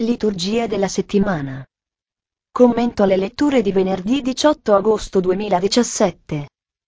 Liturgia della settimana. Commento alle letture di venerdì 18 agosto 2017.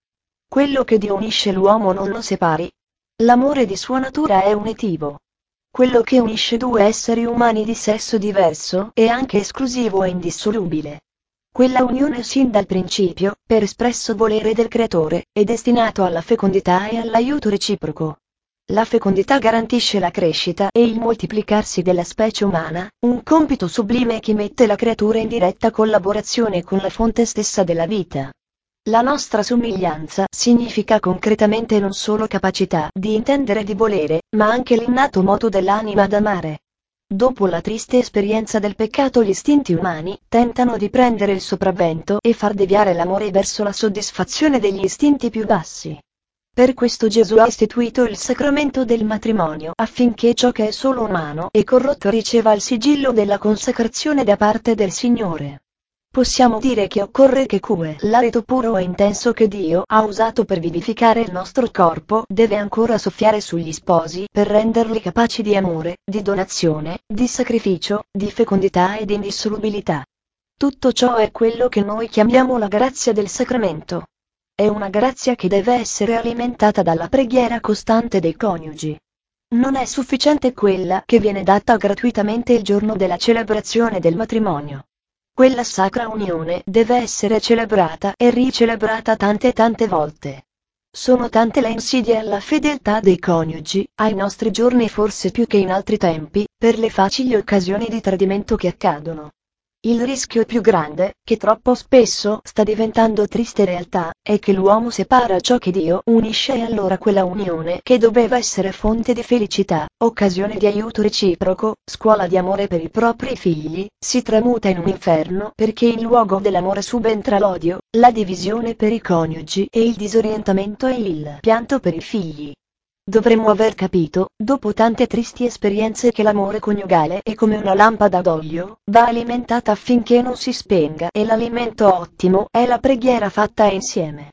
Quello che Dio unisce l'uomo non lo separi. L'amore di sua natura è unitivo. Quello che unisce due esseri umani di sesso diverso è anche esclusivo e indissolubile. Quella unione sin dal principio, per espresso volere del Creatore, è destinato alla fecondità e all'aiuto reciproco. La fecondità garantisce la crescita e il moltiplicarsi della specie umana, un compito sublime che mette la creatura in diretta collaborazione con la fonte stessa della vita. La nostra somiglianza significa concretamente non solo capacità di intendere e di volere, ma anche l'innato modo dell'anima ad amare. Dopo la triste esperienza del peccato, gli istinti umani tentano di prendere il sopravvento e far deviare l'amore verso la soddisfazione degli istinti più bassi. Per questo Gesù ha istituito il sacramento del matrimonio affinché ciò che è solo umano e corrotto riceva il sigillo della consacrazione da parte del Signore. Possiamo dire che occorre che quell'alito puro e intenso che Dio ha usato per vivificare il nostro corpo deve ancora soffiare sugli sposi per renderli capaci di amore, di donazione, di sacrificio, di fecondità e di indissolubilità. Tutto ciò è quello che noi chiamiamo la grazia del sacramento. È una grazia che deve essere alimentata dalla preghiera costante dei coniugi. Non è sufficiente quella che viene data gratuitamente il giorno della celebrazione del matrimonio. Quella sacra unione deve essere celebrata e ricelebrata tante e tante volte. Sono tante le insidie alla fedeltà dei coniugi, ai nostri giorni forse più che in altri tempi, per le facili occasioni di tradimento che accadono. Il rischio più grande, che troppo spesso sta diventando triste realtà, è che l'uomo separa ciò che Dio unisce e allora quella unione che doveva essere fonte di felicità, occasione di aiuto reciproco, scuola di amore per i propri figli, si tramuta in un inferno perché in luogo dell'amore subentra l'odio, la divisione per i coniugi e il disorientamento e il pianto per i figli. Dovremmo aver capito, dopo tante tristi esperienze, che l'amore coniugale è come una lampada d'olio, va alimentata affinché non si spenga, e l'alimento ottimo è la preghiera fatta insieme.